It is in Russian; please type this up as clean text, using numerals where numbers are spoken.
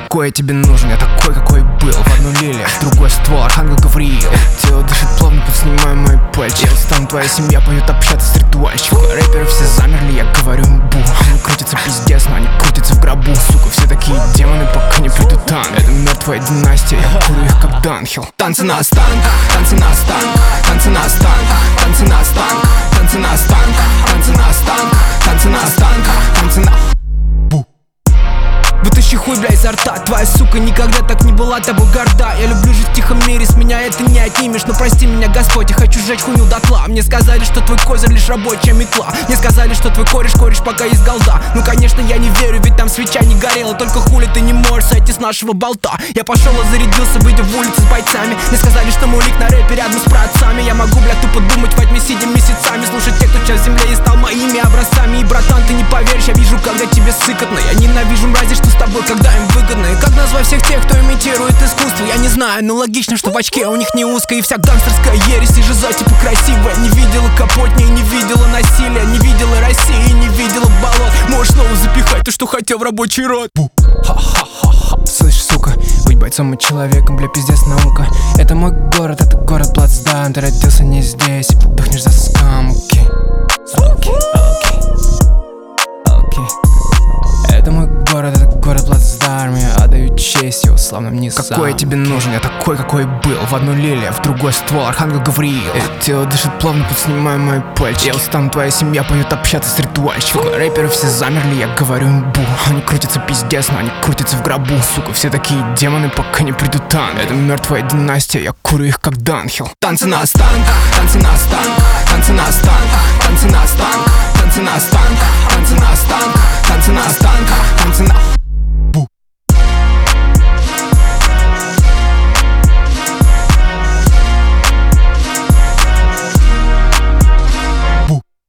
Какой я тебе нужен, я такой, какой был. В одну лилию, в другой ствол, архангел Гавриил. Тело дышит плавно, подснимаю мои пальчики. Я устану, твоя семья пойдет общаться с ритуальщиком. Рэперы все замерли, я говорю им бу. Они крутятся пиздец, но они крутятся в гробу. Сука, все такие демоны, пока не придут там. Это мертвая династия, я курю их как Данхил. Танцы на останках, танцы на останках, танцы на останках, танцы на останках, танцы на останках, танцы на останках, танцы на останках, танцы на... Вытащи хуй, бля, изо рта. Твоя сука никогда так не была тобой горда. Я люблю жить в тихом мире, с меня это не отнимешь. Но прости меня, Господь, я хочу сжечь хуйню дотла. Мне сказали, что твой козырь лишь рабочая метла. Мне сказали, что твой кореш, пока есть голда. Ну конечно я не верю, ведь там свеча не горела. Только хули ты не можешь сойти с нашего болта. Я пошел и зарядился, выйдя в улицы с бойцами. Мне сказали, что мой лик на рэпе рядом с праотцами. Я могу, бля, тупо думать во тьме, сидя месяцами. Слушать тех, кто сейчас в земле и стал моими образцами. И, братан, ты не поверишь, я вижу, когда тебе сыкотно. Я ненавижу мрази, что с тобой, когда им выгодно. И как назвать всех тех, кто имитирует искусство, я не знаю, но логично, что в очке у них не узко. И вся гангстерская ересь, и жиза типа красивая. Не видела капотни, не видела насилия. Не видела России, не видела болот. Можешь снова запихать то, что хотел в рабочий рот. Слышь, сука, быть бойцом и человеком, бля, пиздец наука. Это мой город, это город Плацдарм. Ты родился не здесь и подохнешь за скам. Это мой город, это город Плацдарм. Я отдаю честь его славным низам. Какой я тебе нужен, я такой, какой был. В одну лилию, в другой ствол, архангел Гавриил. Тело дышит плавно, подснимаю мои пальчики. Я устану, твоя семья пойдет общаться с ритуальщиком. Рэперы все замерли, я говорю им бу. Они крутятся пиздец, но они крутятся в гробу. Сука, все такие демоны, пока не придут там. Это мертвая династия, я курю их как Данхил. Танцы на останках, танцы на останках,